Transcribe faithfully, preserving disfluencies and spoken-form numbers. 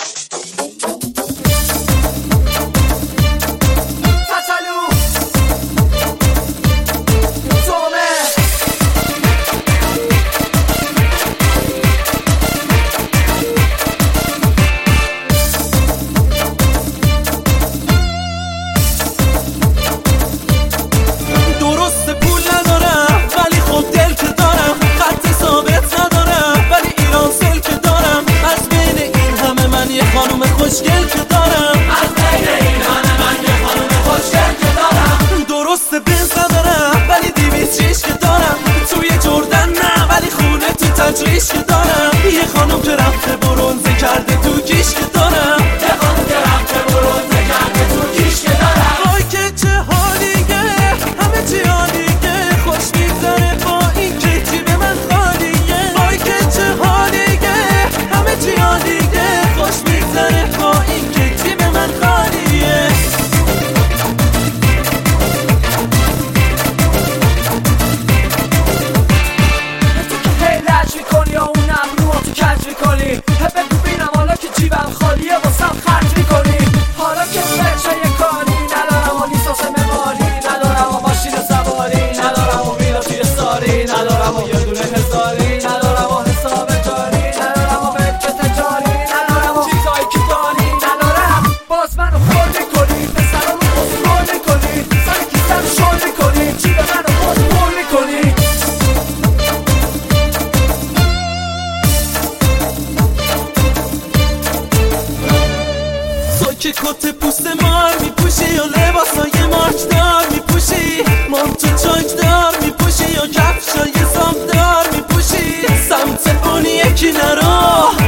خوشگل که دارم از بین این همه من یه خانوم خوشگل که دارم. درسته بنز ندارم ولی دیویس ریش که دارم. توی جردن نه ولی خونه تو تجریش که دارم. یه خانوم که رفته برونزه کرده تو کیش که دارم. یه خانوم که رفته برونزه کرده تو کیش که دارم. وای که چه حالیه همه چی عالیه. خوش میگذره با این که جیب من خالیه. وای که چه حالیه همه چی عالیه. خوش میگذره با این که جیب من خالیه. تو که هی لج میکنی یا اون ابرو تو کج میکنی. بگو بینم حالا که جیبم خالیه واسم خرج میکنی. حالا که بچه یه کاری ندارم و لیسانس معماری ندارم و ماشین سواری ندارم و ویلا توی ساری ندارم و یه دونه هزاری ندارم و حساب جاری ندارم و ملک تجاری ندارم و چیزایی که داری ندارم. باز منو خورده کنی پسرامو بزرگ کنی. سر کیسه رو شل کنی جیب منو باز پر کنی. تو که کت پوست مار میپوشی یا لباسای مارکدار میپوشی. مانتو چاکدار میپوشی یا کفشای سامدار میپوشی. سمت اون یکی نرو